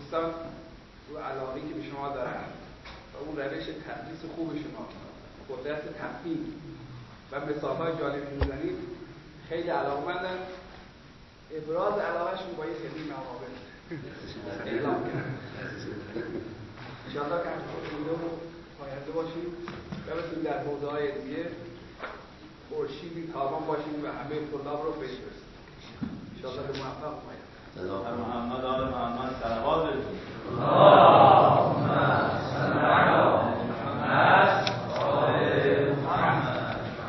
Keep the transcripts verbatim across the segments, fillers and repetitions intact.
دوستان رو علاقه‌ای که به شما دارن و اون روش تدریس خوب شما، قدرت تفهیم و مثال‌های جالبی می‌زنید، خیلی علاقه‌مندن. ابراز علاقه‌شون با یه خیلی نوابل اعلام کردن. انشاءالله که همچنین و پاینده باشیم و بتونیم در حوزه‌های دیگه خورشیدی تابان باشیم و همه طلاب رو بشناسیم. انشاءالله به موفق باشیم. سلام محمد آل محمد صلوات بفرستید. اللهم صل علی محمد و آل محمد.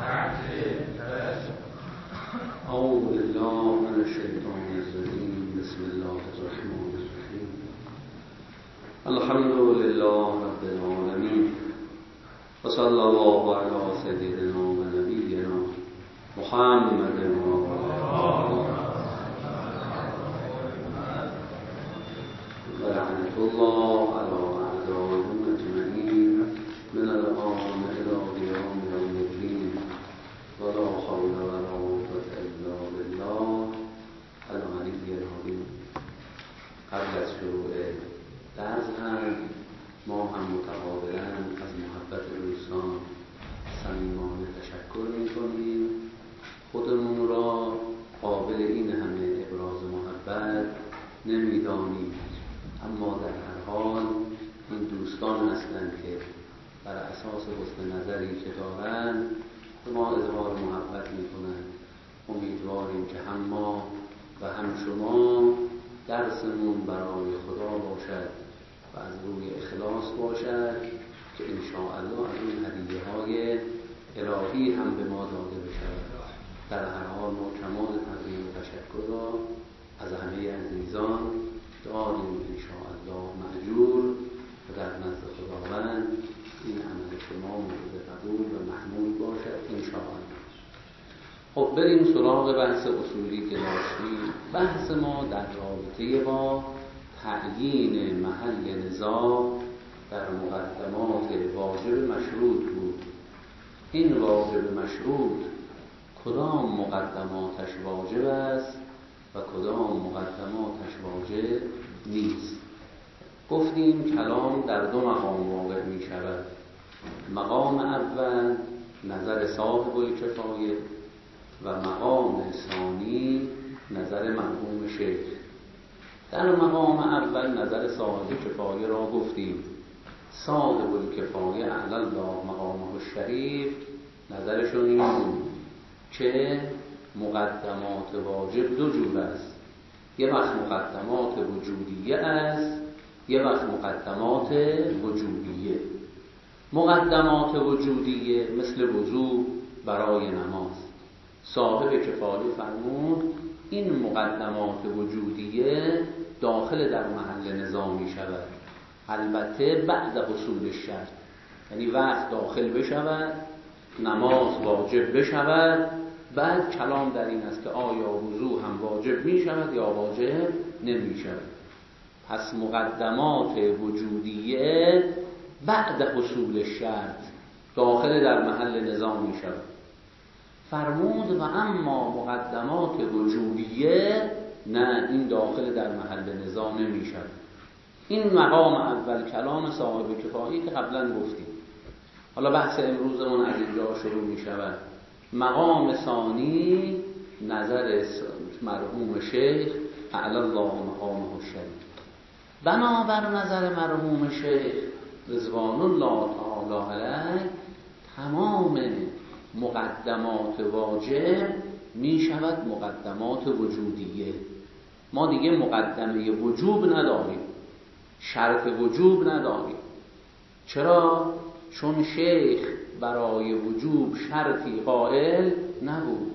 أعوذ بالله من الشيطان الرجيم. بسم الله الرحمن الرحيم. الحمد لله رب العالمين وصلى الله على سيدنا ونبينا محمد ولعنة الله على أعدائهم أجمعين من الآن إلى قيام يوم الدين ولا حول ولا قوة إلا بالله العلي العظيم. قبل از شروع درس هم ما هم متقابلا از محبت دوستان صمیمانه تشکر می‌کنیم. خودمون را قابل این همه ابراز محبت نمی‌دانیم، اما در هر حال این دوستان هستند که بر اساس حسن نظری که دارند به ما اظهار محبت می‌کنند. امیدواریم که هم ما و هم شما درسمون برای خدا باشد و از روی اخلاص باشد که انشاءالله از این هدیه‌های الهی هم به ما داده بشود. در هر حال ما کمال تقدیم و تشکر را از همه عزیزان داریم انشاءالله مأجور و در نزد خداوند این عمل شما مورد قبول و محمود باشد انشاءالله. خب بریم سراغ بحث اصولی که داشتیم. بحث ما در رابطه با تعیین محل نزاع در مقدمات واجب مشروط بود. این واجب مشروط کدام مقدماتش واجب است و کدام مقدماتش واجب نیست. گفتیم کلام در دو مقام واقع می شود. مقام اول نظر صاحب الکفایه و مقام ثانی نظر مرحوم شیخ. در مقام اول نظر صاحب کفایه را گفتیم. صاحب الکفایه اعلی الله مقامه الشریف نظرشون این بود که مقدمات واجب دو جور است. یه وقت مقدمات وجودیه است، یه وقت مقدمات وجوبیه. مقدمات وجودیه مثل وضو برای نماز. صاحب کفایه فرمود این مقدمات وجودیه داخل در محل نزاع می شود، البته بعد حصول شرط، یعنی وقت داخل بشود، نماز واجب بشود، بعد کلام در این است که آیا وضو هم واجب می شود یا واجب نمی شود. پس مقدمات وجودیه بعد حصول شرط داخل در محل نزاع می شود. فرمود و اما مقدمات وجودیه نه، این داخل در محل نزاع نمی شود. این مقام اول کلام صاحب کفایه که قبلا گفتیم. حالا بحث امروزمون از اینجا شروع می شود. مقام ثانی نظر مرحوم شیخ اعلی الله مقامه الشریف. بنابر نظر مرحوم شیخ رضوان الله تعالی علیه تمام مقدمات واجب می شود مقدمات وجودیه. ما دیگه مقدمه وجوب نداریم، شرط وجوب نداریم. چرا؟ چون شیخ برای وجوب شرطی قائل نبود.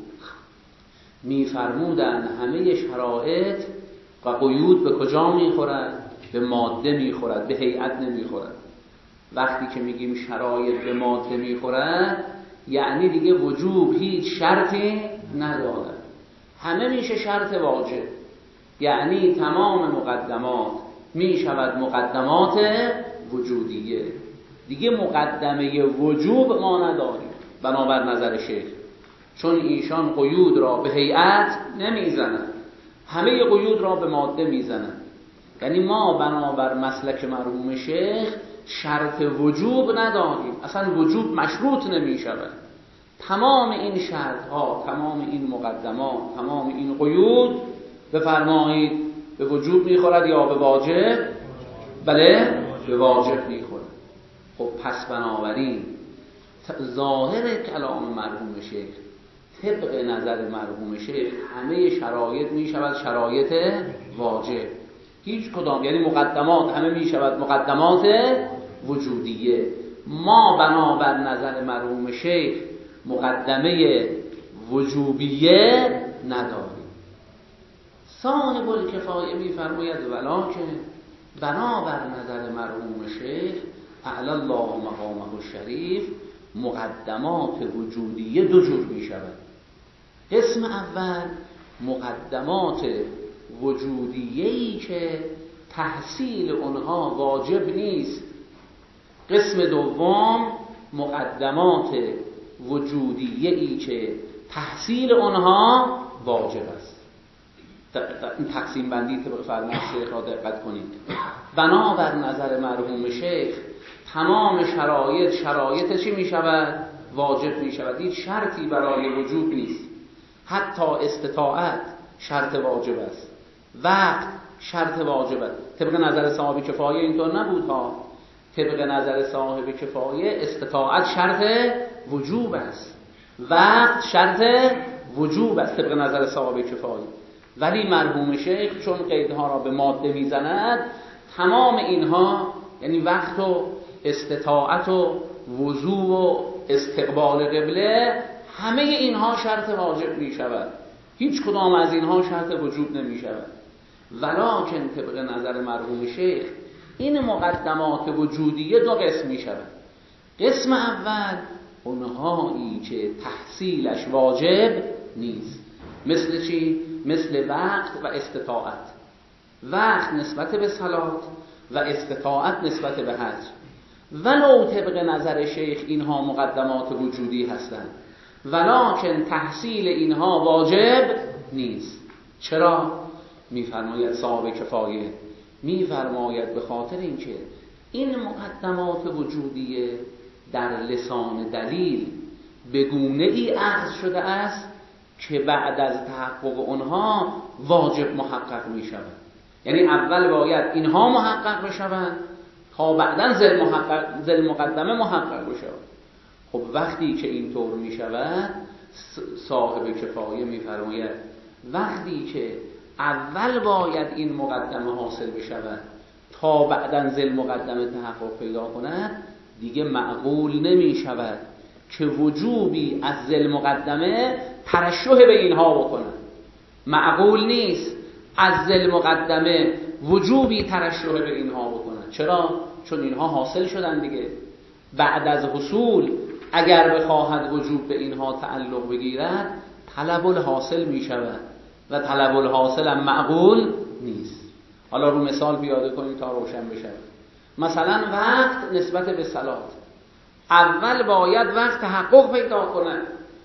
می‌فرمودند همه شرایط و قیود به کجا می‌خورد؟ به ماده می‌خورد، به هیئت نمی‌خورد. وقتی که میگیم شرایط به ماده می‌خورد یعنی دیگه وجوب هیچ شرطی نداره، همه میشه شرط واجب. یعنی تمام مقدمات میشود مقدمات وجودیه. دیگه مقدمه وجوب ما نداریم بنابر نظر شیخ، چون ایشان قیود را به هیئت نمیزنند، همه قیود را به ماده میزنند. یعنی ما بنابر مسلک مرحوم شیخ شرط وجوب نداریم، اصلا وجوب مشروط نمی شود. تمام این شرط ها، تمام این مقدمات، تمام این قیود بفرمایید به وجوب میخورد یا به واجب؟ بله به واجب میخورد. خب پس بنابراین ظاهر کلام مرحوم شیخ طبق نظر مرحوم شیخ همه شرایط میشود شرایط واجب، هیچ کدام، یعنی مقدمات همه میشود مقدمات وجودیه. ما بنابر نظر مرحوم شیخ مقدمه وجوبیه نداریم. صاحب الکفایه میفرماید ولکن بنابر نظر مرحوم شیخ اعلی الله مقامه الشریف مقدمات وجودیه دو جور می شود. قسم اول مقدمات وجودیه‌ای که تحصیل اونها واجب نیست. قسم دوم مقدمات وجودیه‌ای که تحصیل اونها واجب است. این تقسیم بندی طبق فرمان شیخ را دقت کنید. بنابر نظر مرحوم شیخ تمام شرایط شرایط چی می شود؟ واجب می شود. هیچ شرطی برای وجوب نیست. حتی استطاعت شرط واجب است، وقت شرط واجب است. طبق نظر صاحب کفایه اینطور نبود ها. طبق نظر صاحب کفایه استطاعت شرط وجوب است، وقت شرط وجوب است طبق نظر صاحب کفایه. ولی مرحوم شیخ چون قیدها را به ماده میزند، تمام اینها یعنی وقت و استطاعت و وضوء و استقبال قبله، همه اینها شرط واجب می شود. هیچ کدام از اینها شرط وجوب نمی شود. ولکن طبق نظر مرحوم شیخ این مقدمات وجودیه دو قسم می شود. قسم اول اونهایی که تحصیلش واجب نیست. مثل چی؟ مثل وقت و استطاعت. وقت نسبت به صلات و استطاعت نسبت به حج. ولو طبق نظر شیخ اینها مقدمات وجودی هستند، ولکن تحصیل اینها واجب نیست. چرا؟ میفرماید صاحب کفایه، میفرماید به خاطر اینکه این مقدمات وجودیه در لسان دلیل به گونه ای اخذ شده است که بعد از تحقق اونها واجب محقق می شود. یعنی اول باید اینها محقق بشوند تا بعداً ذل محقق ذل مقدمه محقق بشود. خب وقتی که اینطور می شود، صاحب کفایه می فرماید وقتی که اول باید این مقدمه حاصل بشود تا بعداً ذل مقدمه تحقق پیدا کند، دیگه معقول نمی شود که وجوبی از ذل مقدمه ترشح به اینها بکنند. معقول نیست از ذل مقدمه وجوبی ترشح به اینها بکنند. چرا؟ چون اینها حاصل شدن دیگه. بعد از حصول اگر بخواهد وجوب به اینها تعلق بگیرد، طلب الحاصل می شود و طلب الحاصل هم معقول نیست. حالا رو مثال پیاده کنیم تا روشن بشه. مثلا وقت نسبت به صلات، اول باید وقت تحقق پیدا کنه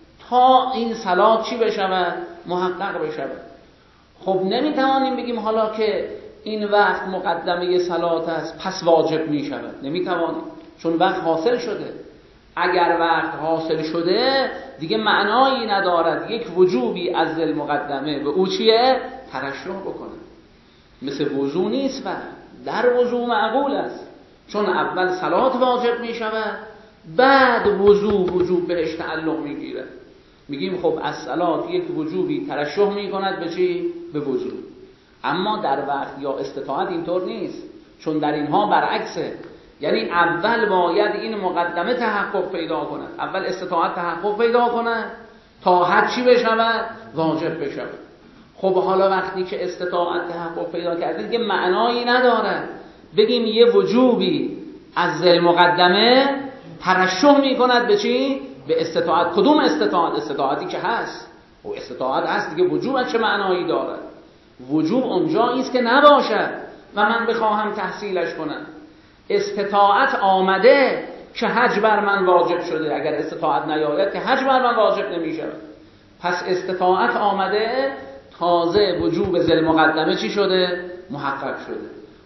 تا این صلات چی بشود؟ محقق بشود. خب نمیتوانیم بگیم حالا که این وقت مقدمه صلات است پس واجب میشود. نمیتوانیم، چون وقت حاصل شده. اگر وقت حاصل شده دیگه معنایی ندارد یک وجوبی از ذل مقدمه به او چیه؟ ترشح بکنه. مثل وضو نیست. وقت در وضو معقول است، چون اول صلات واجب میشود، بعد وضو وجوب بهش تعلق میگیره. میگیم خب از صلات یک وجوبی ترشح میکند به چی؟ به وضو. اما در وقت یا استطاعت اینطور نیست، چون در اینها برعکسه. یعنی اول باید این مقدمه تحقق پیدا کند، اول استطاعت تحقق پیدا کند تا حد چی بشود؟ واجب بشود. خب حالا وقتی که استطاعت تحقق پیدا کرده دیگه معنایی نداره بگیم یه وجوبی از ذل مقدمه ترشح میکند به چی؟ به استطاعت. کدوم استطاعت؟ استطاعتی که هست. و استطاعت هست دیگه، وجوب چه معنایی داره؟ وجوب اونجایی است که نباشد و من بخواهم تحصیلش کنم. استطاعت آمده که حج بر من واجب شده، اگر استطاعت نیاید که حج بر من واجب نمیشه. پس استطاعت آمده، تازه وجوب ذل مقدمه چی شده؟ محقق شده.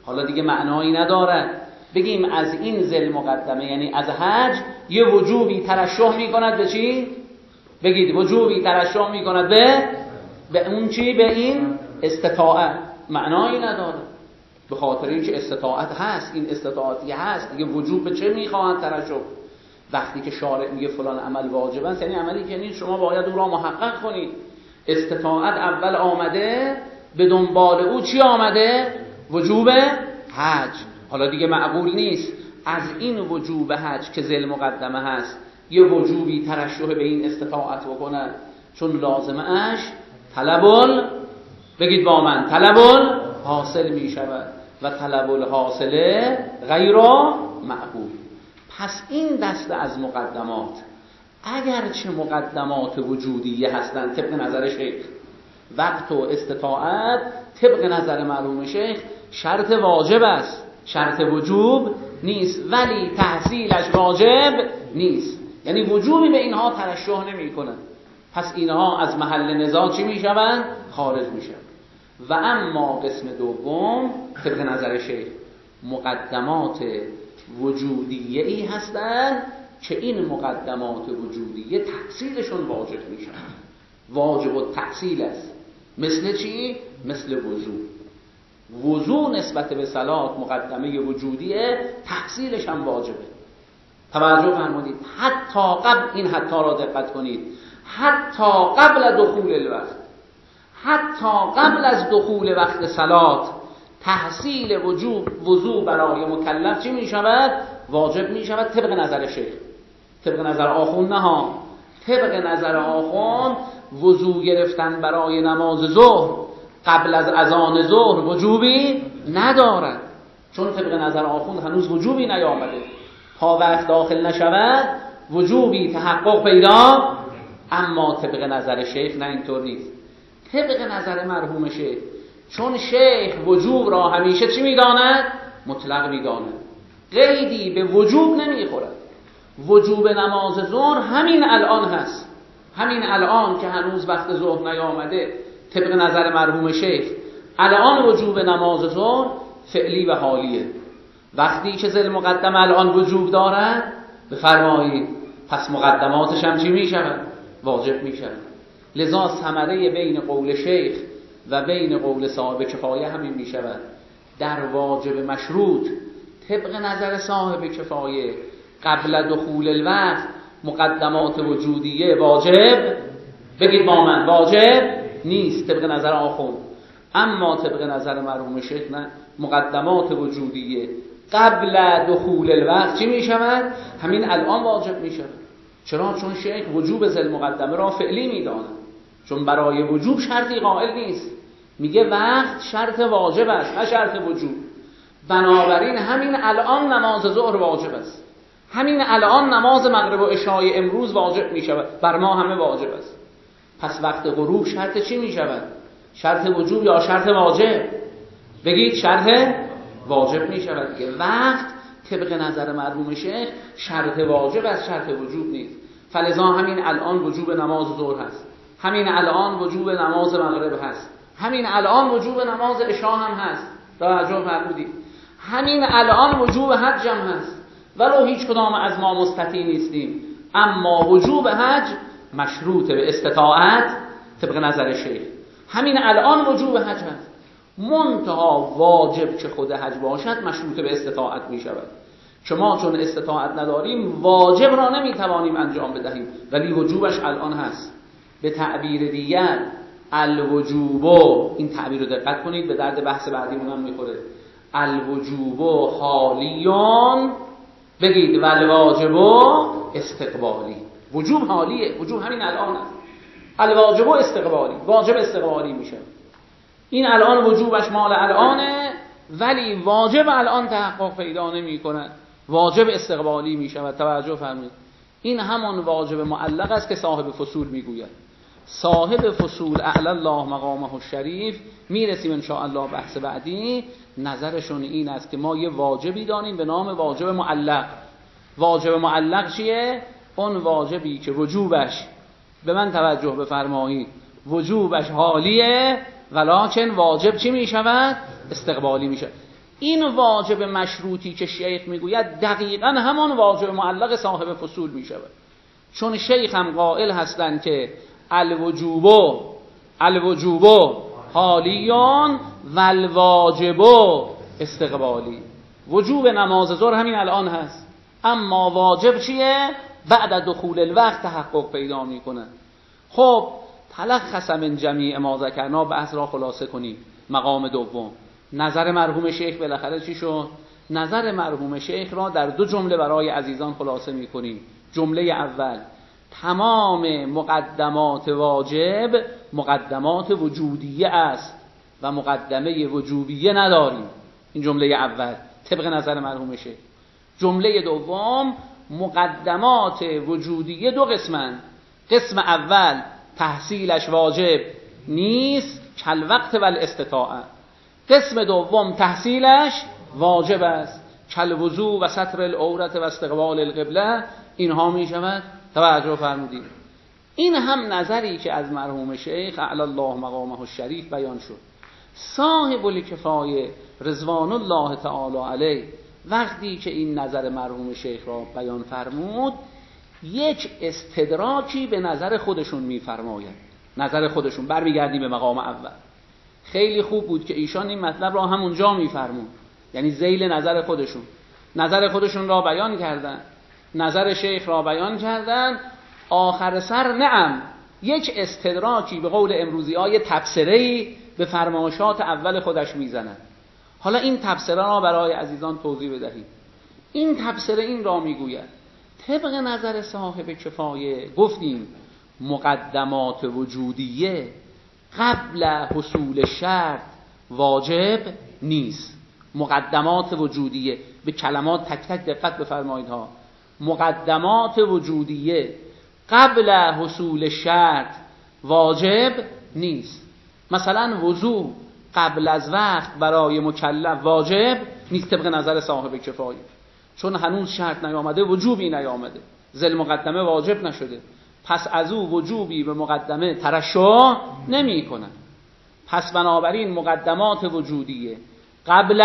حالا دیگه معنایی ندارد بگیم از این ذل مقدمه، یعنی از حج یه وجوبی ترشح میکند به چی؟ بگید وجوبی ترشح میکند به به اون چی؟ به این استطاعت. معنایی نداره، به خاطر اینکه استطاعت هست، این استطاعتی هست دیگه. وجوب به چه میخواهد ترشح؟ وقتی که شارع میگه فلان عمل واجب است، یعنی عملی که نیست شما باید او را محقق کنید. استطاعت اول آمده، به دنبال او چی آمده؟ وجوب حج. حالا دیگه معقول نیست از این وجوب حج که ذل مقدمه هست یه وجوبی ترشح به این استطاعت بکنن، چون لازمه اش طلب، بگید با من، طلب حاصل می شود و طلب الحاصله غیر معقول. پس این دسته از مقدمات اگرچه مقدمات وجودیه هستند طبق نظر شیخ، وقت و استطاعت طبق نظر مرحوم شیخ شرط واجب است، شرط وجوب نیست، ولی تحصیلش واجب نیست، یعنی وجوبی به اینها ترشح نمی کنند. پس اینها از محل نزاع چی می شوند؟ خارج می شوند. و اما قسم دوم طبق نظر شیخ مقدمات وجودیه ای هستند که این مقدمات وجودیه تحصیلشون واجب می شوند، واجب التحصیل است. مثل چی؟ مثل وضو. وضو نسبت به صلات مقدمه وجودیه، تحصیلش هم واجبه. توجه فرمودید. حتی قبل، این حتی را دقت کنید، حتی قبل دخول الوقت، حتی قبل از دخول وقت صلات تحصیل وجوب وضو برای مکلف چی می شود؟ واجب می شود طبق نظر شیخ. طبق نظر آخوند نه ها، طبق نظر آخوند وضو گرفتن برای نماز ظهر قبل از اذان ظهر وجوبی ندارد، چون طبق نظر آخوند هنوز وجوبی نیامده. تا وقت داخل نشود وجوبی تحقق پیدا. اما طبق نظر شیخ نه، اینطور نیست. طبق نظر مرحوم شیخ، چون شیخ وجوب را همیشه چی میداند؟ مطلق میداند، قیدی به وجوب نمیخورد. وجوب نماز ظهر همین الان هست، همین الان که هنوز وقت ظهر نیامده. طبق نظر مرحوم شیخ الان وجوب نماز ظهر فعلی و حالیه. وقتی که ذل مقدم الان وجوب دارد بفرمایید، پس مقدماتش هم چی می شود؟ واجب می شود. لذا ثمره بین قول شیخ و بین قول صاحب کفایه همین می شود. در واجب مشروط طبق نظر صاحب کفایه قبل دخول الوقت مقدمات وجودیه واجب، بگید با من، واجب نیست طبق نظر آخوند. اما طبق نظر مرحوم شیخ نه، مقدمات وجودیه قبل دخول الوقت چی می شود؟ همین الان واجب می شود. چرا؟ چون شیخ وجوب ذل مقدمه را فعلی می داند، چون برای وجوب شرطی قائل نیست. میگه وقت شرط واجب است نه شرط وجوب. بنابراین همین الان نماز ظهر واجب است، همین الان نماز مغرب و عشای امروز واجب می شود، بر ما همه واجب است. پس وقت غروب شرط چی می شود؟ شرط وجوب یا شرط واجب؟ بگید شرط واجب می شود دیگه. وقت طبق نظر مرحوم شیخ شرط واجب است، شرط وجوب نیست. فلذا همین الان وجوب نماز ظهر هست، همین الان وجوب نماز مغرب هست، همین الان وجوب نماز عشا هم هست. توجه فرمودید. همین الان وجوب حج هم هست، ولو هیچ کدام از ما مستطیع نیستیم، اما وجوب حج مشروط به استطاعت طبق نظر شیخ. همین الان وجوب حج هست، منتها واجب که خود حج باشد مشروط به استطاعت می شود. شما چون استطاعت نداریم واجب را نمیتوانیم انجام بدهیم، ولی وجوبش الان هست. به تعبیر دیگر الوجوب، این تعبیر رو دقت کنید، به درد بحث بعدیمون هم میخوره. الوجوب حالیون، بگید والواجب استقبالی. وجوب حالیه، وجوب همین الان است. الواجب استقبالی، واجب استقبالی میشه. این الان وجوبش مال الانه، ولی واجب الان تحقق پیدا نمی کند، واجب استقبالی می شود. توجه فرمایید. این همان واجب معلق است که صاحب فصول میگوید. صاحب فصول اعلی الله مقامه الشریف، میرسیم ان شاء الله بحث بعدی، نظرشون این است که ما یه واجبی داریم به نام واجب معلق. واجب معلق چیه؟ اون واجبی که وجوبش، به من توجه بفرمایید، وجوبش حالیه ولکن واجب چی می شود؟ استقبالی می شود. این واجب مشروطی که شیخ میگوید دقیقاً همان واجب معلق صاحب فصول میشود، چون شیخ هم قائل هستند که الوجوب الوجوب حالیون و الواجب استقبالی. وجوب نماز ظهر همین الان هست، اما واجب چیه؟ بعد دخول الوقت تحقق پیدا میکنه. خب تلخص من جمیع ما ذکرنا، بحث را خلاصه کنیم. مقام دوم، نظر مرحوم شیخ بالاخره چی شد؟ نظر مرحوم شیخ را در دو جمله برای عزیزان خلاصه میکنیم. جمله اول، تمام مقدمات واجب مقدمات وجودیه است و مقدمه وجوبیه نداریم. این جمله اول طبق نظر مرحوم شیخ. جمله دوم، مقدمات وجودیه دو قسمن. قسم اول تحصیلش واجب نیست، کل وقت و الاستطاعه. قسم دوم تحصیلش واجب است، کل وضو و ستر العورت و استقبال القبله. اینها می شود توجه فرمودید. این هم نظری که از مرحوم شیخ اعلی الله مقامه الشریف بیان شد. صاحب الکفایه رضوان الله تعالی علیه وقتی که این نظر مرحوم شیخ را بیان فرمود، یک استدراکی به نظر خودشون میفرماید. نظر خودشون، برمیگردیم به مقام اول. خیلی خوب بود که ایشان این مطلب را همونجا میفرمود، یعنی ذیل نظر خودشون. نظر خودشون را بیان کردن، نظر شیخ را بیان کردن، آخر سر نعم یک استدراکی به قول امروزی های تبصره‌ای به فرمایشات اول خودش میزنن. حالا این تبصره را برای عزیزان توضیح بدهیم. این تبصره این را میگوید طبق نظر صاحب کفایه گفتیم مقدمات وجودیه قبل حصول شرط واجب نیست. مقدمات وجودیه، به کلمات تک تک دقت بفرمایید ها. مقدمات وجودیه قبل حصول شرط واجب نیست. مثلا وضو قبل از وقت برای مکلف واجب نیست طبق نظر صاحب کفایه، چون هنوز شرط نیامده، وجوبی نیامده، ذل مقدمه واجب نشده، پس از او وجوبی به مقدمه ترشح نمی کنن. پس بنابراین مقدمات وجودیه قبل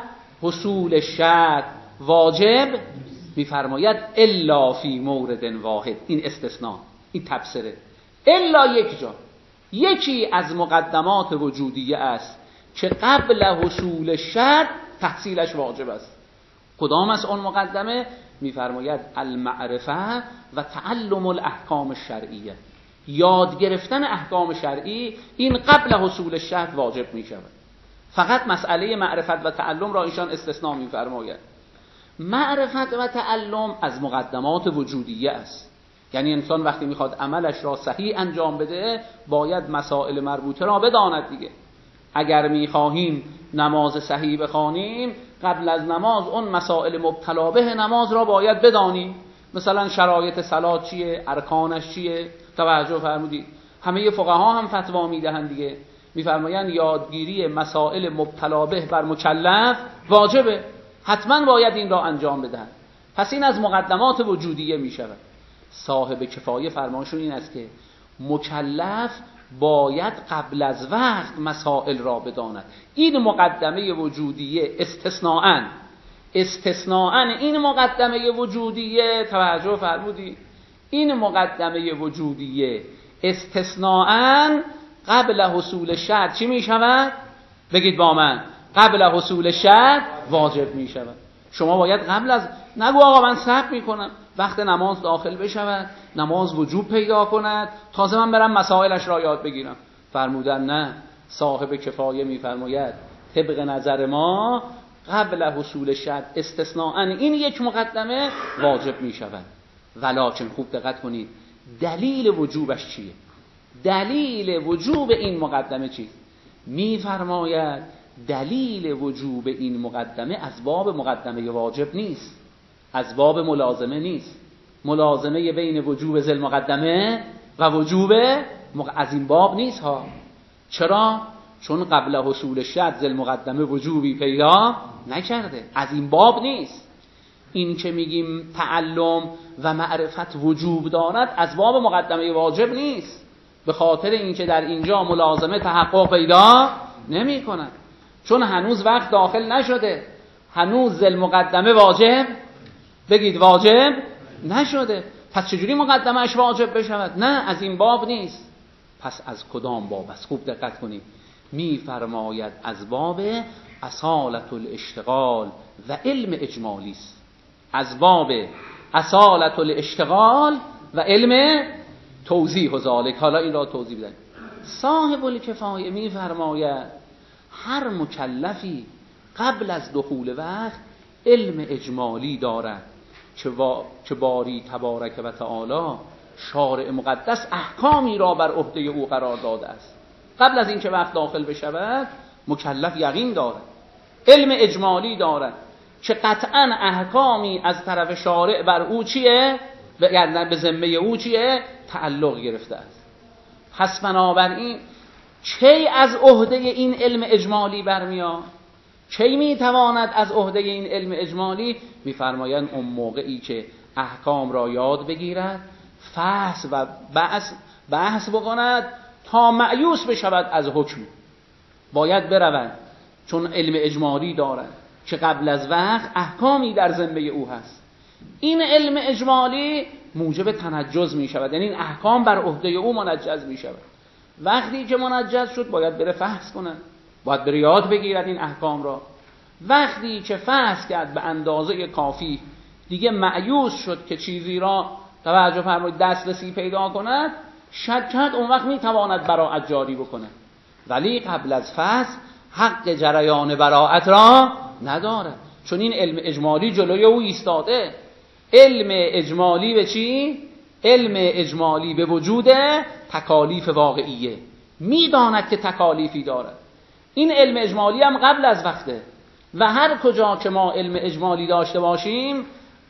حصول شرط واجب میفرماید الا فی مورد واحد. این استثناء، این تبصره. الا یک جا، یکی از مقدمات وجودیه است که قبل حصول شرط تحصیلش واجب است. کدام از اون مقدمه؟ میفرماید المعرفه و تعلم الاحکام الشرعیه. یاد گرفتن احکام شرعی این قبل حصول شرط واجب می شود. فقط مسئله معرفت و تعلم را ایشان استثناء میفرماید. معرفت و تعلم از مقدمات وجودیه است، یعنی انسان وقتی میخواد عملش را صحیح انجام بده باید مسائل مربوطه را بداند دیگه. اگر میخواهیم نماز صحیح بخوانیم قبل از نماز اون مسائل مبتلا به نماز را باید بدانیم. مثلا شرایط صلات چیه، ارکانش چیه. توجه فرمودید. همه فقها هم فتوا میدهند دیگه، میفرمایند یادگیری مسائل مبتلا به بر مکلف واجبه، حتما باید این را انجام بدهند. پس این از مقدمات وجودیه می شود. صاحب کفایه فرمایشون این است که مکلف باید قبل از وقت مسائل را بداند. این مقدمه وجودیه استثناءً استثناءً این مقدمه وجودیه، توجه فرمودید، این مقدمه وجودیه استثناءً قبل حصول شرط چی می شود؟ بگید با من. قبل حصول شرط واجب می شود. شما باید قبل از، نگو آقا من صبر می کنم وقت نماز داخل بشود، نماز وجوب پیدا کند، تازه من برم مسائلش را یاد بگیرم. فرمودن نه. صاحب کفایه می فرماید طبق نظر ما قبل حصول شرط استثناءً این یک مقدمه واجب می شود. ولکن خوب دقت کنید دلیل وجوبش چیه؟ دلیل وجوب این مقدمه چیست؟ می فرماید دلیل وجوب این مقدمه از باب مقدمه واجب نیست، از باب ملازمه نیست. ملازمه بین وجوب ذل مقدمه و وجوب مق... از این باب نیست ها. چرا؟ چون قبل حصول شرط ذل مقدمه وجوبی پیدا نکرده، از این باب نیست. این که میگیم تعلم و معرفت وجوب دارد از باب مقدمه واجب نیست، به خاطر اینکه در اینجا ملازمه تحقق پیدا نمی کند. چون هنوز وقت داخل نشده، هنوز ذل مقدمه واجب، بگید واجب نشده. پس چجوری مقدمهش واجب بشود؟ نه، از این باب نیست. پس از کدام باب است؟ خوب دقت کنید. میفرماید از باب اصالت الاشتغال و علم اجمالی است. از باب اصالت الاشتغال و علم توضیح و ذالک. حالا این را توضیح بدم. صاحب الکفایه میفرماید هر مکلفی قبل از دخول وقت علم اجمالی دارد که, با... که باری تبارک و تعالی شارع مقدس احکامی را بر عهده او قرار داده است. قبل از اینکه وقت داخل بشود مکلف یقین دارد، علم اجمالی دارد که قطعا احکامی از طرف شارع بر او چیه؟ یعنی به ذمه او چیه؟ تعلق گرفته است. پس بنابراین کی از عهده این علم اجمالی برمیاد؟ کی میتواند از عهده این علم اجمالی؟ میفرمایند اون موقعی که احکام را یاد بگیرد، فحص و بحث بحث بکند تا مأیوس بشود از حکم. باید برود چون علم اجمالی دارد که قبل از وقت احکامی در ذمه او هست. این علم اجمالی موجب تنجز می شود، یعنی این احکام بر عهده او منجز می شود. وقتی که منجز شد باید بره فحص کنه، باید بره یاد بگیرد این احکام را. وقتی که فحص کرد به اندازه کافی، دیگه مأیوس شد که چیزی را توجه فرمایید دسترسی پیدا کند، شک کرد، اون وقت میتواند براءت جاری بکنه. ولی قبل از فحص حق جریان براءت را نداره، چون این علم اجمالی جلوی او ایستاده. علم اجمالی به چی؟ علم اجمالی به وجود تکالیف واقعیه، میداند که تکالیفی دارد. این علم اجمالی هم قبل از وقته و هر کجا که ما علم اجمالی داشته باشیم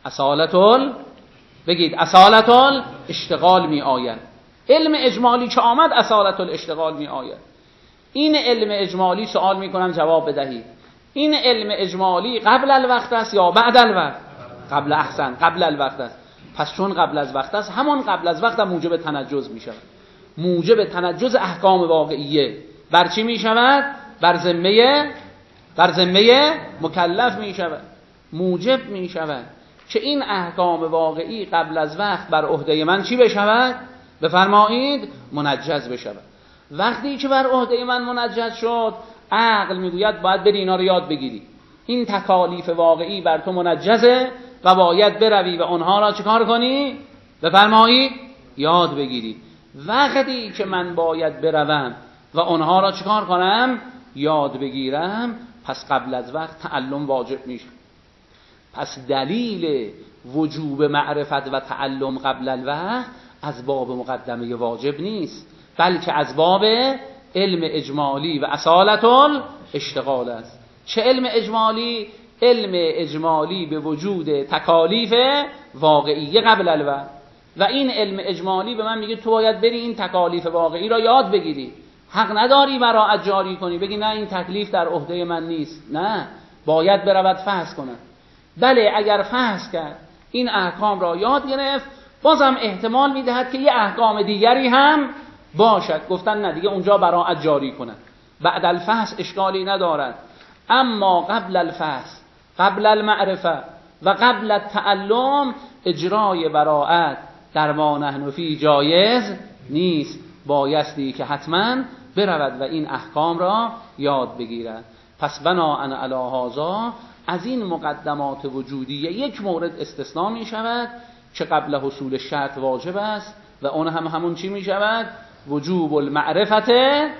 اصالتال بگید اصالتال اشتغال می آید. علم اجمالی که آمد اصالتال اشتغال می آید. این علم اجمالی سوال می کنم جواب بدهید، این علم اجمالی قبل الوقت است یا بعد الوقت؟ قبل. احسن، قبل الوقت است. پس چون قبل از وقت است، همون قبل از وقت هم موجب تنجز می شود. موجب تنجز احکام واقعیه بر چی می شود؟ بر ذمه بر ذمه مکلف می شود. موجب می شود که این احکام واقعی قبل از وقت بر عهده من چی بشود؟ بفرمایید منجز بشود. وقتی که بر عهده من منجز شد، عقل میگوید باید بری اینا رو یاد بگیری. این تکالیف واقعی بر تو منجزه و باید بروی و اونها را چیکار کنی؟ بفرمایید یاد بگیری. وقتی که من باید بروم و اونها را چیکار کنم؟ یاد بگیرم، پس قبل از وقت تعلم واجب میشه. پس دلیل وجوب معرفت و تعلم قبل الوقت از باب مقدمه واجب نیست، بلکه از باب علم اجمالی و اصالت الاشتغال است. چه علم اجمالی؟ علم اجمالی به وجود تکالیف واقعی قبل الوقت. و این علم اجمالی به من میگه تو باید بری این تکالیف واقعی را یاد بگیری. حق نداری براءت جاری کنی، بگی نه این تکلیف در عهده من نیست. نه، باید برود فحص کنه. بله، اگر فحص کرد این احکام را یاد گرفت، بازم احتمال میدهد که یه احکام دیگری هم باشد. گفتن نه دیگه اونجا براءت جاری کنه. بعد الفحص اشکالی ندارد. اما قبل الفحص، قبل المعرفه و قبل التعلم اجرای براءت در ما نحن فی جایز نیست. بایستی که حتما برود و این احکام را یاد بگیرد. پس بناء علی هذا از این مقدمات وجودیه یک مورد استثناء می شود که قبل حصول شرط واجب است و اون هم همون چی می شود؟ وجوب المعرفت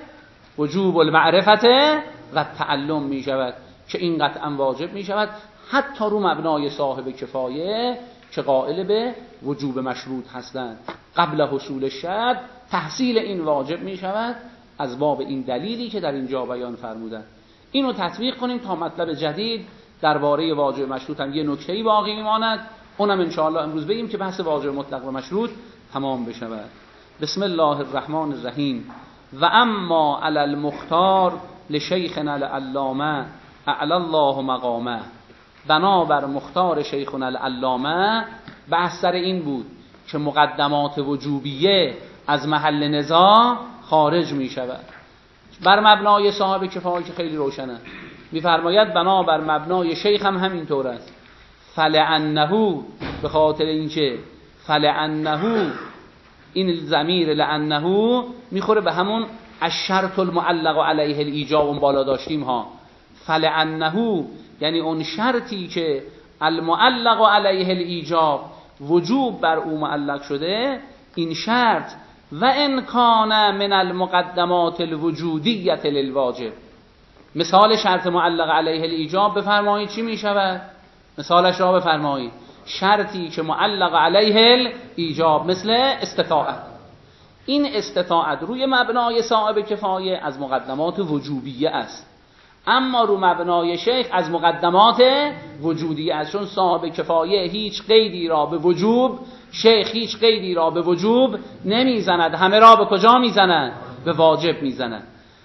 وجوب المعرفت و تعلم می شود که این قطعا واجب می شود، حتی رو مبنای صاحب کفایه که قائل به وجوب مشروط هستند. قبل حصول شرط تحصیل این واجب می شود از باب این دلیلی که در اینجا بیان فرمودند. اینو تطبیق کنیم تا مطلب جدید درباره واجب مشروط هم یه نکته‌ای باقی میماند، اونم انشاءالله امروز بگیم که بحث واجب مطلق و مشروط تمام بشود. بسم الله الرحمن الرحیم. و اما علی المختار لشیخنا العلامه اعلی الله مقامه. بنابر مختار شیخنا العلامه بحث سر این بود که مقدمات وجوبیه از محل نزاع خارج می شود. بر مبنای صاحب کفایه که خیلی روشنه، میفرماید بنا بر مبنای شیخ هم همینطور است. فلعنه، به خاطر اینکه فلعنه، این ضمیر لعنه میخوره به همون الشرط المعلق علیه الایجاب اون بالا داشتیم ها. فلعنه یعنی اون شرطی که المعلق علیه الایجاب وجوب بر او معلق شده، این شرط و ان کان من المقدمات الوجودیه للواجب. مثال شرط معلق علیه الایجاب بفرمایید چی می شود؟ مثالش را بفرمایید. شرطی که معلق علیه الایجاب مثل استطاعت. این استطاعت روی مبنای صاحب کفایه از مقدمات وجوبیه است، اما رو مبنای شیخ از مقدمات وجودیه است، چون صاحب کفایه هیچ قیدی را به وجوب، شیخ هیچ قیدی را به وجوب نمیزند، همه را به کجا میزند؟ به واجب میزند.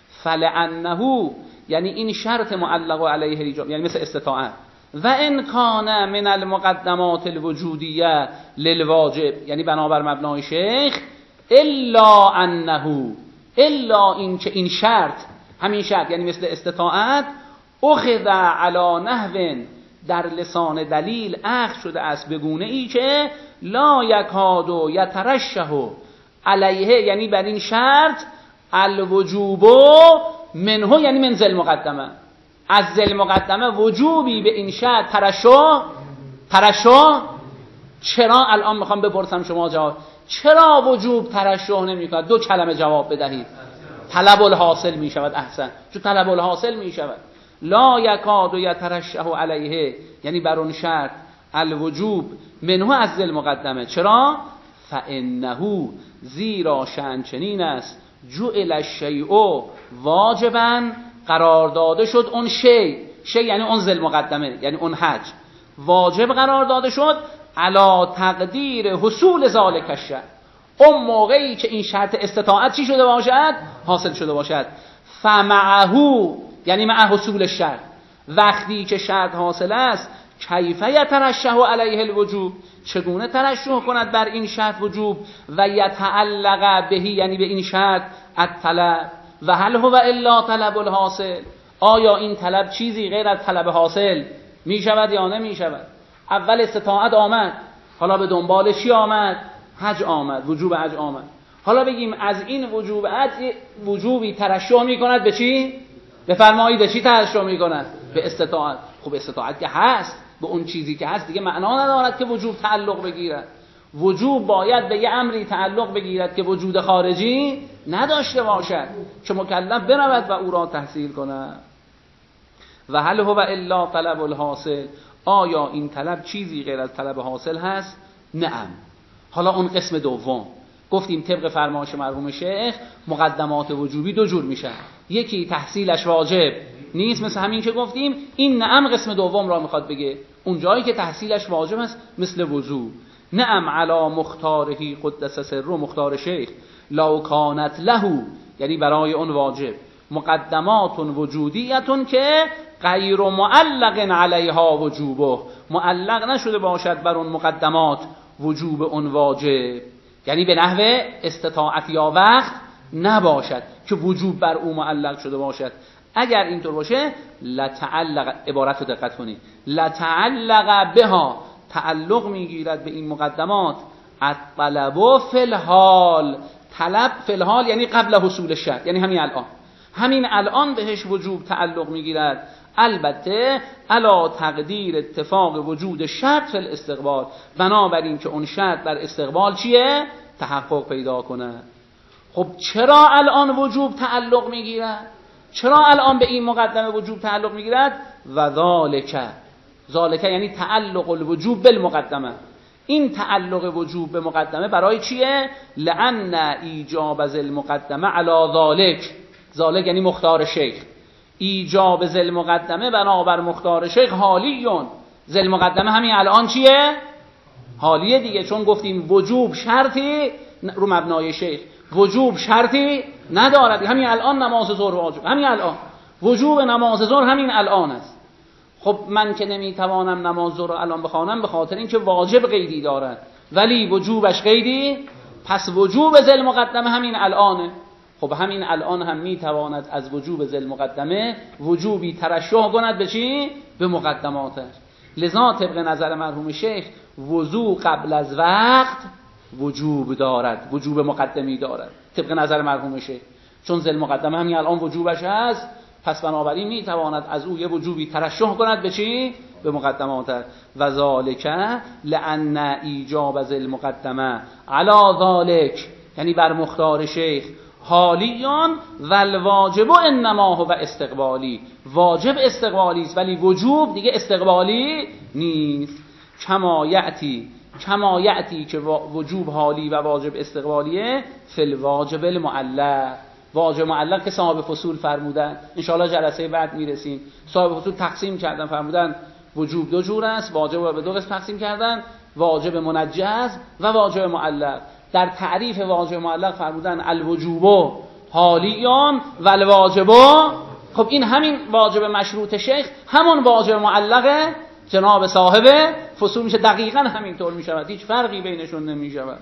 فلعنه یعنی این شرط معلق علیه الایجاب یعنی مثل استطاعت. و ان کان من المقدمات الوجودیه للواجب یعنی بنابر مبنای شیخ، الا انه، الا این که این شرط، همین شرط یعنی مثل استطاعت، اخذ علی نحو در لسان دلیل اخذ شده است به گونه ای که لا یکاد یترشح علیه، یعنی بر این شرط الوجوب منه یعنی من ذل مقدمه، از ذل مقدمه وجوبی به این شرط ترشح ترشح چرا؟ الان میخوام بپرسم شما جواب، چرا وجوب ترشح نمیکنه؟ دو کلمه جواب بدهید. طلب الحاصل می شود. احسن، چون طلب الحاصل می شود. لا یکاد یترشح علیه یعنی بر اون شرط الوجوب منه از ذل مقدمه. چرا؟ فانه زیرا شأن چنین است، جعل الشیء واجبا قرار داده شد اون شی، شی یعنی اون ذل مقدمه یعنی اون حج، واجب قرار داده شد علی تقدیر حصول ذالک الشرط، اون موقعی که این شرط استطاعت چی شده باشد؟ حاصل شده باشد. فمعه یعنی مع حصول الشرط، وقتی که شرط حاصل است، کیف یترشح علیه الوجوب، چگونه ترشح کند بر این شرط وجوب، و یتعلق بهی یعنی به این شرط الطلب، و هل هو الا طلب الحاصل، آیا این طلب چیزی غیر از طلب حاصل می شود یا نمی شود؟ اول استطاعت آمد، حالا به دنبال چی آمد؟ حج آمد، وجوب حج آمد. حالا بگیم از این وجوب حج وجوبی ترشح می کند به چی؟ بفرمایید به چی ترشح می کند؟ به استطاعت. خب استطاعت که هست، به اون چیزی که هست دیگه معنا ندارد که وجوب تعلق بگیرد. وجوب باید به یه امری تعلق بگیرد که وجود خارجی نداشته باشد که مکلف برود و او را تحصیل کند. و هل هو الا طلب الحاصل، آیا این طلب چیزی غیر از طلب حاصل هست؟ نعم. حالا اون قسم دوم گفتیم طبق فرمایش مرحوم شیخ مقدمات وجوبی دو جور میشن، یکی تحصیلش واجب نیست مثل همین که گفتیم، این نعم قسم دوم را میخواد بگه، اون جایی که تحصیلش واجب است مثل وضو. نعم علی مختارهی قدس سره، مختار شیخ، لو کانت له یعنی برای اون واجب مقدمات وجودیتون که غیر معلق علیها وجوبه، معلق نشده باشد بر اون مقدمات وجوب اون واجب، یعنی به نحو استطاعت یا وقت نباشد که وجوب بر او معلق شده باشد. اگر اینطور باشه لتعلق، عبارت رو دقت کنید، لتعلق بها، تعلق میگیرد به این مقدمات الطلب فی الحال، طلب فی الحال یعنی قبل حصول شرط، یعنی همین الان، همین الان بهش وجوب تعلق میگیرد، البته علا تقدیر اتفاق وجود شرط فی الاستقبال، بنابراین که اون شرط در استقبال چیه؟ تحقق پیدا کنه. خب چرا الان وجوب تعلق میگیرد؟ چرا الان به این مقدمه وجوب تعلق میگیرد؟ و ذالک، ذالک یعنی تعلق الوجوب بالمقدمه، این تعلق وجوب به مقدمه برای چیه؟ لأن ایجاب ذل مقدمه علی ذالک، ذالک یعنی مختار شیخ، ایجاب ذل مقدمه بنابر مختار شیخ حالیون، ذل مقدمه همین الان چیه؟ حالیه دیگه، چون گفتیم وجوب شرطی رو مبنای شیخ، وجوب شرطی ندارد، همین الان نماز ظهر واجب، همین الان وجوب نماز ظهر همین الان است. خب من که نمیتوانم نماز ظهر رو الان بخوانم به خاطر اینکه واجب قیدی دارد ولی وجوبش قیدی، پس وجوب ذل مقدمه همین الانه. خب خب همین الان هم میتواند از وجوب ذل مقدمه وجوبی ترشح کند به چی؟ به مقدماتش. لذا طبق نظر مرحوم شیخ وضو قبل از وقت وجوب دارد، وجوب مقدمی دارد طبق نظر مرحوم شیخ، چون ذل مقدمه همین الان وجوبش هست، پس بنابراین میتواند از او یه وجوبی ترشح کند به چی؟ به مقدمات. و ذالک لان ایجاب ذل مقدمه علی ذالک، یعنی بر مختار شیخ، حالیان و الواجب انما هو استقبالی، واجب استقبالی است ولی وجوب دیگه استقبالی نیست. کما یأتی، کما یأتی که وجوب حالی و واجب استقبالیه، فی الواجب المعلق، واجب معلق که صاحب فصول فرمودن، انشاءالله جلسه بعد میرسیم، صاحب فصول تقسیم کردن فرمودن وجوب دو جور است، واجب رو به دو قسم تقسیم کردن، واجب منجز و واجب معلق. در تعریف واجب معلق فرمودن الوجوب حالیان و الواجب، خب این همین واجب مشروط شیخ همون واجب معلق جناب صاحب فصول میشه، دقیقاً همینطور میشود، هیچ فرقی بینشون نمیشود.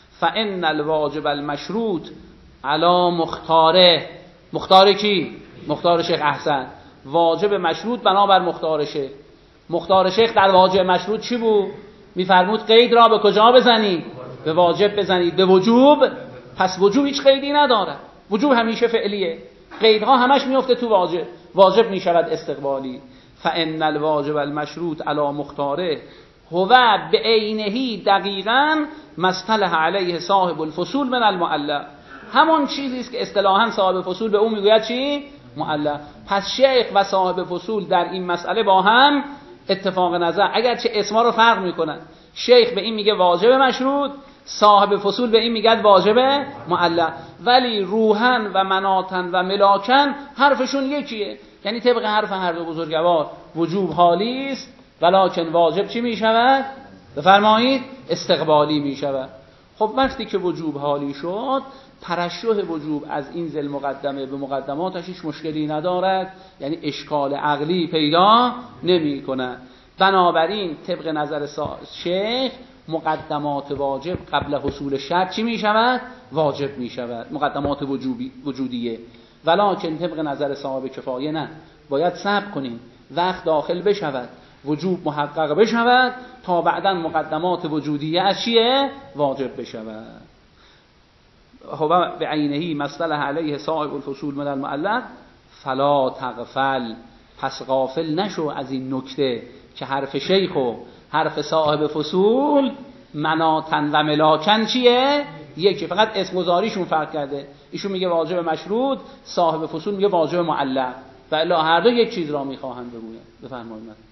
فان الواجب المشروط علی مختاره، مختار کی؟ مختار شیخ. احسن، واجب مشروط بنابر مختار شیخ. مختار شیخ در واجب مشروط چی بود؟ میفرمود قید را به کجا بزنید؟ به واجب بزنید، به وجوب. پس وجوب هیچ قیدی نداره، وجوب همیشه فعلیه، قیدها همش میفته تو واجب، واجب میشود استقبالی. فان الواجب المشروط علی مختاره هو بعینه دقیقاً مصطلح علیه صاحب الفصول من المعلق، همون چیزی است که اصطلاحاً صاحب فصول به اون میگوید چی؟ معلق. پس شیخ و صاحب فصول در این مسئله با هم اتفاق نظر، اگرچه اسما رو فرق میکنن، شیخ به این میگه واجب مشروط، صاحب فصول به این میگه واجب معلق، ولی روحن و مناتن و ملاکن حرفشون یکیه، یعنی طبق حرف هر دو بزرگوار وجوب حالی است ولکن واجب چی میشود؟ بفرمایید استقبالی میشود. خب وقتی که وجوب حالی شد، ترشح وجوب از این ذل مقدمه به مقدماتش هیچ مشکلی ندارد، یعنی اشکال عقلی پیدا نمی کند. بنابراین طبق نظر شیخ مقدمات واجب قبل حصول شرط چی می شود؟ واجب می شود، مقدمات وجوبی وجودیه. ولکن طبق نظر صاحب کفایه نه، باید صبر کنیم وقت داخل بشود، وجوب محقق بشود تا بعداً مقدمات وجودیه از چیه؟ واجب بشود. هو بعینه مصطلح علیه صاحب الفصول من المعلق فلا تغفل، پس غافل نشو از این نکته که حرف شیخ و حرف صاحب فصول مناتن و ملاکن چیه؟ یکی، فقط اسم گذاریشون فرق کرده، ایشون میگه واجب مشروط، صاحب فصول میگه واجب معلق، و الا هر دو یک چیز را میخواهند بگویند. بفرمایید. من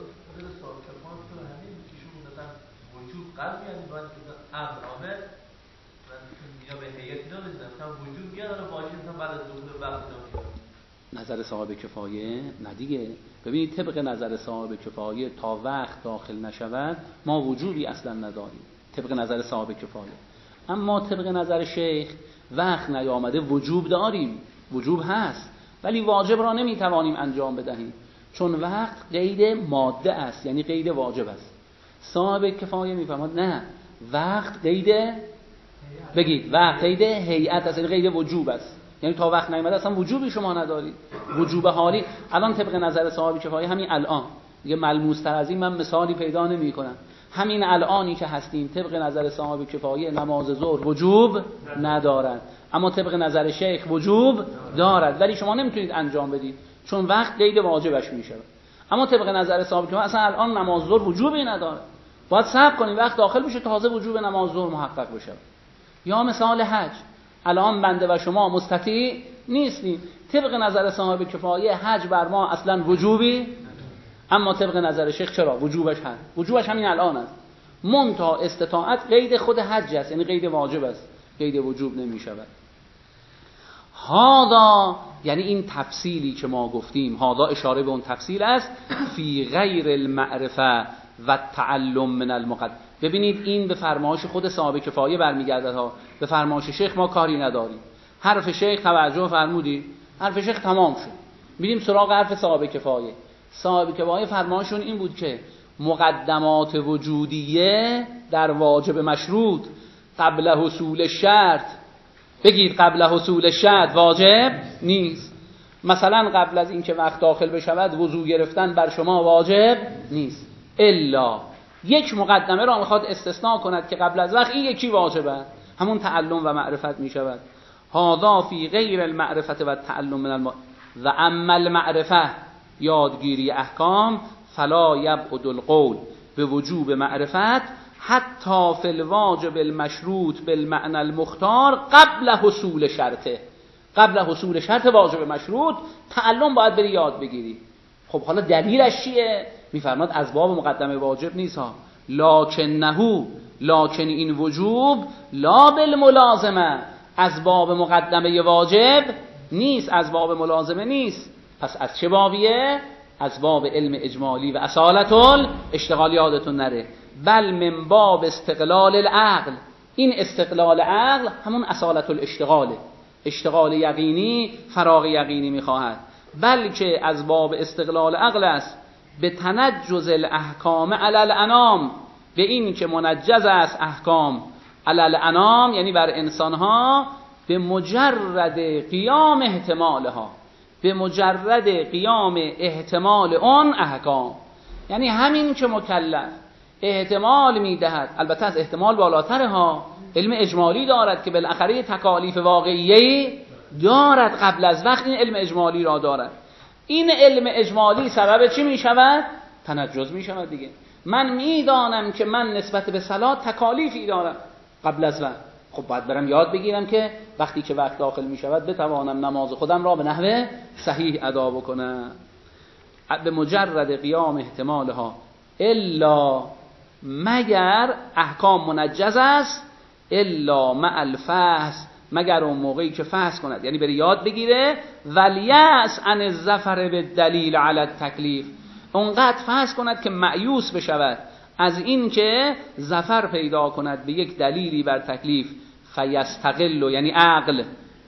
وجوب قلب یعنی باید که امر آمد یا به هیئت اینا بزنم مثلا وجوب بیاد رو واجب مثلا بعد از دخول وقت اینا. نظر صاحب کفایه نه دیگه. ببینید طبق نظر صاحب کفایه تا وقت داخل نشود ما وجوبی اصلا نداریم طبق نظر صاحب کفایه. اما طبق نظر شیخ وقت نیامده وجوب داریم، وجوب هست، ولی واجب را نمیتوانیم انجام بدهیم چون وقت قید ماده است، یعنی قید واجب است. صاحب کفایه میفهمد نه، وقت قید، بگید وقت قید هیئت است، یعنی قید وجوب است، یعنی تا وقت نیامده اصلا وجوبی شما ندارید. وجوب حالی الان طبق نظر صاحب کفایه همین الان دیگه ملموس تر از این من مثالی پیدا نمی کنم، همین الانی که هستیم طبق نظر صاحب کفایه نماز ظهر وجوب ندارد، اما طبق نظر شیخ وجوب دارد، ولی شما نمیتونید انجام بدید چون وقت قید واجبش میشه. اما طبق نظر صاحب کفایه اصلا الان نماز ظهر وجوبی نداره، باید صبر کنید وقت داخل بشه تازه وجوب نماز ظهر محقق بشه. یا مثال حج، الان بنده و شما مستطیع نیستیم، طبق نظر صاحب کفایه حج بر ما اصلا وجوبی، اما طبق نظر شیخ چرا وجوبش هست، وجوبش همین الان است، منتها استطاعت قید خود حج است، یعنی قید واجب است، قید وجوب نمی شود. هادا یعنی این تفصیلی که ما گفتیم، هادا اشاره به اون تفصیل است، فی غیر المعرفه و تعلم من المقدم. ببینید این به فرمایش خود صاحب کفایه برمیگرده ها، به فرمایش شیخ ما کاری نداریم. حرف شیخ توجه فرمودید، حرف شیخ تمام شد، میریم سراغ حرف صاحب کفایه. صاحب کفایه فرمایشون این بود که مقدمات وجودیه در واجب مشروط قبل حصول شرط بگید قبل حصول شرط واجب نیست. مثلا قبل از اینکه وقت داخل بشود وضو گرفتن بر شما واجب نیست، الا یک مقدمه را میخواد استثناء کند که قبل از وقت این یکی واجبه، همون تعلم و معرفت میشود. هذا فی غیر المعرفت و تعلم من الم... و اما المعرفه، یادگیری احکام، فلا یبعد القول به وجوب معرفت حتی فی الواجب المشروط بالمعنى المختار قبل حصول شرطه. قبل حصول شرط واجب مشروط تعلم باید بری یاد بگیری. خب حالا دلیلش چیه؟ میفرماد از باب مقدمه واجب نیست ها، لکنه، لکن این وجوب لا بالملازمه، از باب مقدمه واجب نیست، از باب ملازمه نیست. پس از چه بابیه؟ از باب علم اجمالی و اصالت الاشتغال، یادتون نره، بل من باب استقلال العقل. این استقلال عقل همون اصالت الاشتغاله، اشتغال یقینی فراغ یقینی میخواهد، بلکه از باب استقلال عقل است به تنجز الاحکام علی الانام، به این که منجز است احکام علی الانام یعنی بر انسانها، به مجرد قیام احتمالها، به مجرد قیام احتمال اون احکام. یعنی همین که مکلف احتمال میدهد، البته از احتمال بالاتره ها، علم اجمالی دارد که بالاخره تکالیف واقعیه دارد، قبل از وقت این علم اجمالی را دارد. این علم اجمالی سبب چی می شود؟ تنجز می شود دیگه. من میدانم که من نسبت به صلات تکالیفی دارم قبل از وقت، خب باید برم یاد بگیرم که وقتی که وقت داخل می شود بتوانم نماز خودم را به نحو صحیح ادا بکنم. به مجرد قیام احتمالها، الا مگر احکام منجز است، الا مع الفحص، مگر اون موقعی که فحص کند، یعنی بری یاد بگیره، ولیأس عن الظفر بالدلیل علی التکلیف، اونقدر فحص کند که مایوس بشود از این که ظفر پیدا کند به یک دلیلی بر تکلیف، فیستقل یعنی عقل،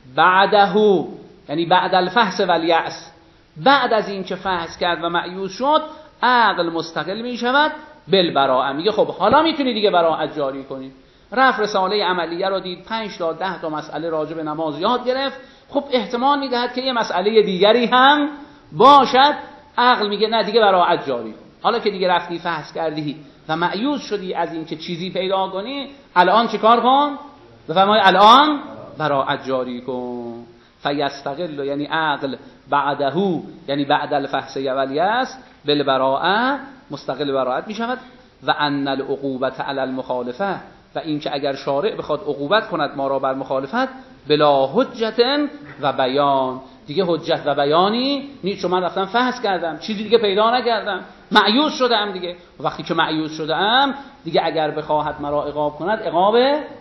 بعده یعنی بعد الفحص ولیأس، بعد از این که فحص کرد و مایوس شد عقل مستقل می شود بالبراءه، میگه خب حالا میتونی دیگه براءت جاری کنی. رفت رساله عملیه رو دید، پنج تا ده تا مسئله راجع به نماز یاد گرفت، خب احتمال میدهد که یه مسئله دیگری هم باشد، عقل میگه نه دیگه براءت جاری کن. حالا که دیگه رفتی فحص کردی و مایوس شدی از این که چیزی پیدا کنی، الان چیکار کن؟ بفرمایید الان براءت جاری کن. فیستقل یعنی عقل، بعده یعنی بعد الفحص ولیأس، بالبراءه مستقل براءت می شود. و ان العقوبة علی المخالفه، و اینکه اگر شارع بخواد عقوبت کند ما را بر مخالفت، بلا حجت و بیان، دیگه حجت و بیانی نیست، چون من رفتم فحص کردم چیزی دیگه پیدا نکردم، مایوس شدم دیگه. وقتی که مایوس شدم دیگه اگر بخواهد مرا عقاب کند، عقاب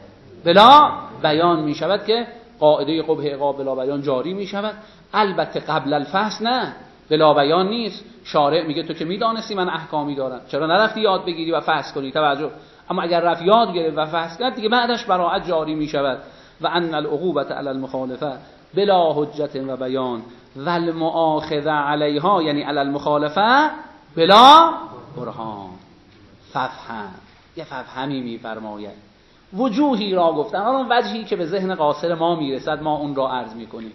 بلا بیان می شود که قاعده قبح عقاب بلا بیان جاری می شود. البته قبل الفحص نه، بلا بیان نیست. شارع میگه تو که میدانستی من احکامی دارم، چرا نرفتی یاد بگیری و فحص کنی؟ توجه. اما اگر رفت یاد گرفت و فحص کرد دیگه بعدش براءت جاری می شود. و ان العقوبة علی المخالفه بلا حجت و بیان و المؤاخذه علیها یعنی علی المخالفه بلا برهان. ففهم، یه ففهمی میفرماید، وجوهی را گفتن، اون وجهی که به ذهن قاصر ما میرسد ما اون را عرض میکنیم.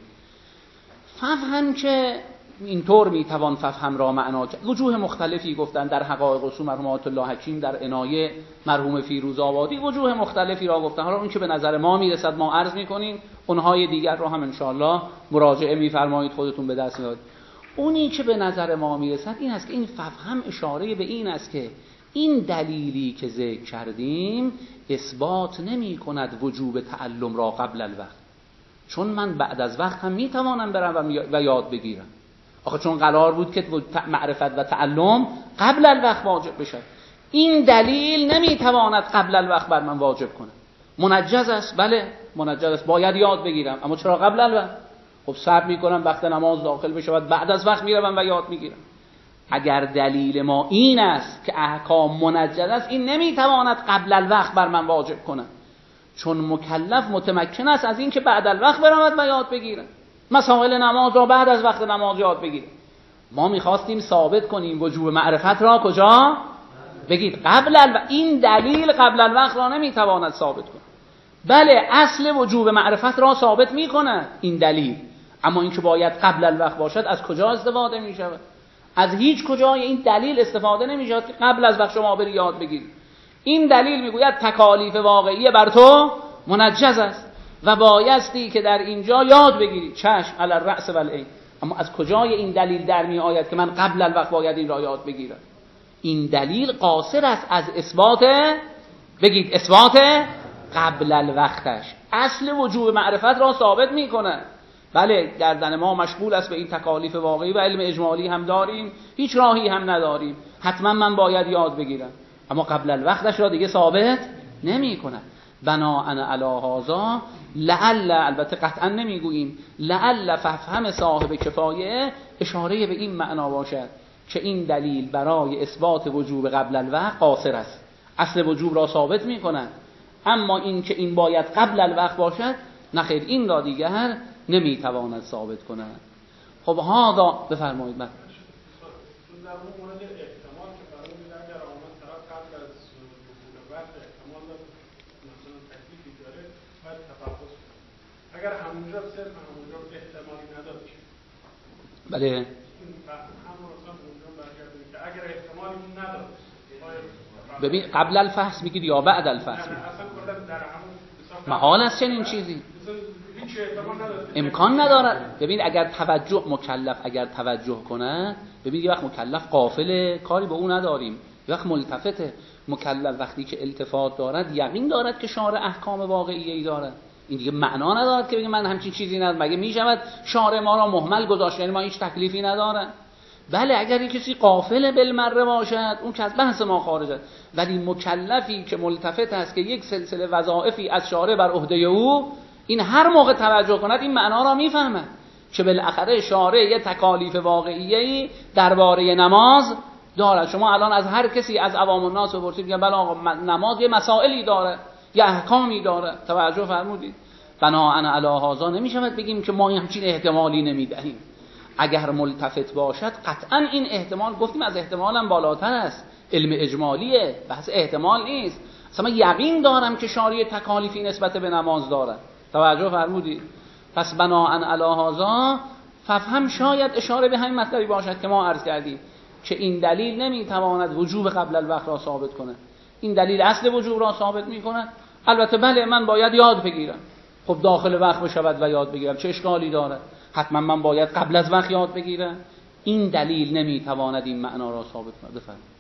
ففهم که اینطور میتوان ففهم را معنا کرد، وجوه مختلفی گفتن در حقایق رسوم مرحوم آیت الله حکیم، در عنایه مرحوم فیروز آبادی وجوه مختلفی را گفتن. حالا اون که به نظر ما میرسد ما عرض میکنیم، اونهای دیگر را هم انشاءالله مراجعه میفرمایید، خودتون به دست میارید. اونی که به نظر ما میرسد این است که این ففهم اشاره به این است که این دلیلی که ذکر کردیم اثبات نمی کند وجوب تعلم را قبل الوقت، چون من بعد از وقت هم میتوانم برم و یاد بگیرم. آخه چون قرار بود که معرفت و تعلم قبل الوقت واجب بشه، این دلیل نمیتواند قبل الوقت بر من واجب کنه. منجز است، بله منجز است، باید یاد بگیرم، اما چرا قبل الوقت؟ خب صبر میکنم وقت نماز داخل بشه، بعد از وقت میروم و یاد میگیرم. اگر دلیل ما این است که احکام منجز است، این نمیتواند قبل الوقت بر من واجب کنه، چون مکلف متمکن است از این که بعد الوقت برود و یاد بگیره. مسائل نماز را بعد از وقت نماز یاد بگیره. ما میخواستیم ثابت کنیم وجوب معرفت را کجا؟ بگید قبل الوقت. این دلیل قبل الوقت را نمیتواند ثابت کنه. بله اصل وجوب معرفت را ثابت میکنه این دلیل، اما این که باید قبل الوقت باشد از کجا استفاده میشود؟ از هیچ کجای این دلیل استفاده نمیشود که قبل از وقت شما بری یاد بگیرید. این دلیل میگوید تکالیف واقعی بر تو منجز است و بایستی که در اینجا یاد بگیری. چشم علی الرأس و العین. اما از کجای این دلیل در می آید که من قبل الوقت باید این را یاد بگیرم؟ این دلیل قاصر است از اثبات، بگید اثبات قبل الوقتش. اصل وجوب معرفت را ثابت میکنه. بله گردن ما مشغول است به این تکالیف واقعی و علم اجمالی هم داریم، هیچ راهی هم نداریم، حتما من باید یاد بگیرم، اما قبل الوقتش را دیگه ثابت نمی کنه. بناءً علی هذا لعل، البته قطعا نمیگوییم، لعل فهم صاحب کفایه اشاره به این معنا باشد که این دلیل برای اثبات وجوب قبل الوقت قاصر است، اصل وجوب را ثابت می کند، اما این که این باید قبل الوقت باشد نخیر، این را دیگر نمیتواند ثابت کند. خب هذا بفرمایید. من در اون مورد احتمال که برای میگه اگر آمد طرف قبل از وجود وقت احتمال داره مثلا تکلیفی داره باید تفحص کنه، اگر همونجا صرف همونجا احتمالی نداره که بله همون اصلا اونجا برگردیم که اگر احتمالی نداره ببین قبل الفحص میگید یا بعد الفحص میگید؟ اصلا کلا در همون محال است چنین چیزی، امکان ندارد. ببین اگر توجه مکلف اگر توجه کنه، ببین یه وقت مکلف غافله کاری به اون نداریم، یه وقت ملتفته. مکلف وقتی که التفات دارد یقین دارد که شارع احکام واقعیه‌ای دارد، این دیگه معنا ندارد که بگه من همچین چیزی ندارم. مگه میشود شارع ما را مهمل گذاشت یعنی ما هیچ تکلیفی نداره؟ بله اگر یک کسی غافل بالمره باشد اون که از بحث ما خارج است، ولی مکلفی که ملتفت است که یک سلسله وظایفی از شارع بر عهده او، این هر موقع توجه کند این معنا را میفهمد که بالاخره شارع یه تکالیف واقعیه‌ای درباره نماز دارد. شما الان از هر کسی از عوام الناس بپرسید میگن بله آقا نماز یه مسائلی داره، یه احکامی داره. توجه فرمودید؟ بناءً علی هذا نمیشود بگیم که ما همچین احتمالی نمیدهیم. اگر ملتفت باشد قطعا این احتمال، گفتیم از احتمال هم بالاتر است، علم اجمالیه، بحث احتمال نیست. اصلا یقین دارم که شارع تکالیفی نسبت به نماز داره. توجه فرمودید؟ پس بناءً علی هذا فهم شاید اشاره به همین مطلبی باشد که ما عرض کردیم که این دلیل نمیتواند وجوب قبل الوقت را ثابت کنه، این دلیل اصل وجوب را ثابت میکنه. البته بله من باید یاد بگیرم، خب داخل وقت بشود و یاد بگیرم چه اشکالی داره؟ حتما من باید قبل از وقت یاد بگیرم؟ این دلیل نمیتواند این معنا را ثابت کنه. بفرمایید.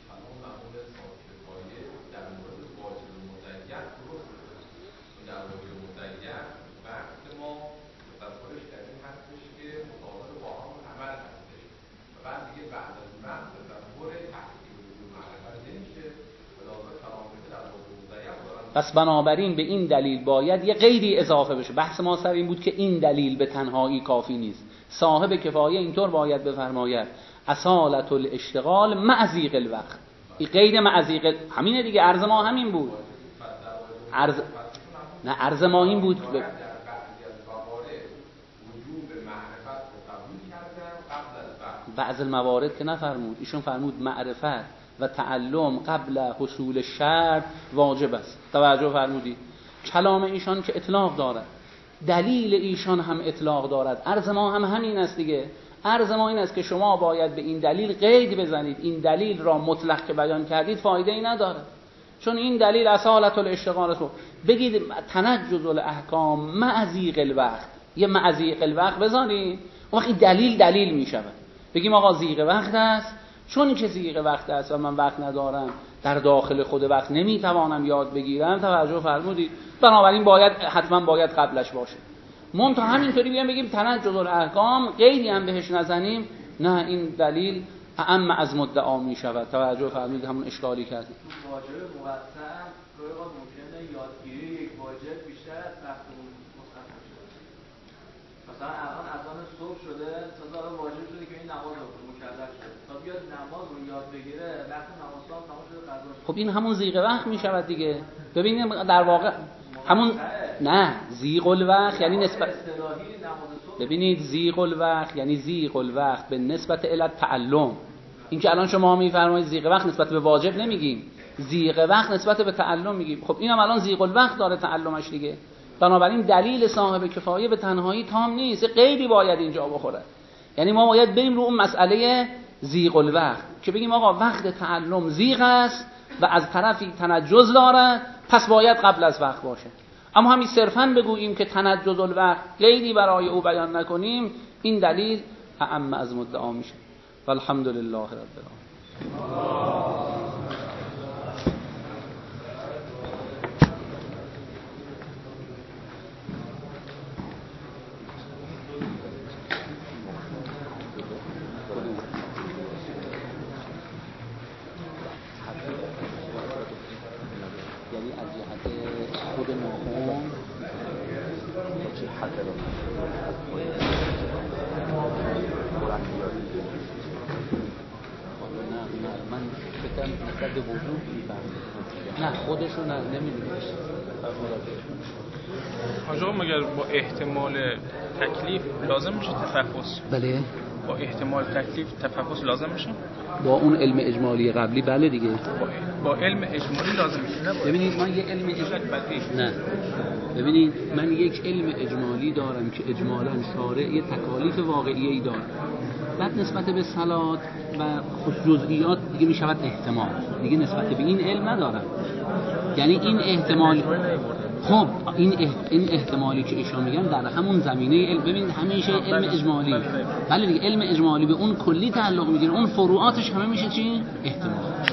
پس بنابراین به این دلیل باید یه قیدی اضافه بشه. بحث ما سر این بود که این دلیل به تنهایی کافی نیست، صاحب کفایه اینطور باید بفرماید اصالت الاشتغال مع ضیق الوقت. این قید مع ضیق همینه دیگه، عرض ما همین بود. عرض نه عرض ما این بود ب... بعض الموارد که نفرمود، ایشون فرمود معرفت و تعلم قبل حصول شرط واجب است. توجه فرمودید؟ کلام ایشان که اطلاق دارد، دلیل ایشان هم اطلاق دارد، عرض ما هم همین است دیگه. عرض ما این است که شما باید به این دلیل قید بزنید، این دلیل را مطلق که بیان کردید فایده ای نداره، چون این دلیل اصالت الاشتغال است. بگید تنجز الاحکام مع ضیق الوقت، یه مع ضیق الوقت بزنید، اون وقت دلیل دلیل می شود. بگیم آقا ضیق وقت است، چون که ضیق وقت است و من وقت ندارم، در داخل خود وقت نمیتوانم یاد بگیرم. توجه فرمودید؟ بنابراین باید حتما باید قبلش باشه. منتها همینطوری بیام بگیم تنجز الاحکام قیدی هم بهش نزنیم، نه این دلیل اعم از مدعا می شود. توجه فرمودید؟ همون اشکالی کردیم. واجب موسع روی وقت ممکنه یادگیری یک واجب بیشتر از وقت مصرف بشه. مثلا الان اذان صبح شده، تازه واجب شده که این نماز رو مکلف شده، تا بیاد نماز رو یاد بگیره وقت نماز صبح تمام شده قضا. خب این همون ضیق وقت می شود دیگه. ببینید در واقع همون نه ضیق الوقت یعنی نسبت، ببینید ضیق الوقت یعنی ضیق الوقت به نسبت الی تعلم. این که الان شما میفرمایید ضیق وقت نسبت به واجب نمیگیم، ضیق وقت نسبت به تعلم میگیم. خب اینم الان ضیق الوقت داره تعلمش دیگه. بنابراین دلیل صاحب کفایه به تنهایی تام نیست، قیدی باید اینجا بخوره. یعنی ما باید بریم رو اون مسئله ضیق الوقت که بگیم آقا وقت تعلم ضیق است و از طرفی تنجز دارد، پس باید قبل از وقت باشه. اما همین صرفاً بگوییم که تنجز الوقت قیدی برای او بیان نکنیم، این دلیل اعم از مدعا میشه. والحمدلله رب العالمین. یعنی از جهت خود ناخن چه حد رو نه نه من فکرم نسبت به وجود میفهم، نه خودشو نه نمیدونم. حاج آقا مگر با احتمال تکلیف لازم میشه تفحص؟ بله با احتمال تکلیف تفحص لازم میشه؟ با اون علم اجمالی قبلی بله دیگه. با, با علم اجمالی لازم میشه. نه ببینید من یک علم اجمالی نه ببینید من یک علم اجمالی دارم که اجمالاً شارع یه تکالیف واقعی داره، بعد نسبت به صلات و جزئیات دیگه میشود احتمال، دیگه نسبت به این علم ندارم. یعنی این احتمال خب این احت... این احتمالی که ایشان میگن در همون زمینه علم، ببین همیشه علم اجمالی بله دیگه علم اجمالی به اون کلی تعلق میگیره، اون فروعاتش همه میشه چی؟ احتمال.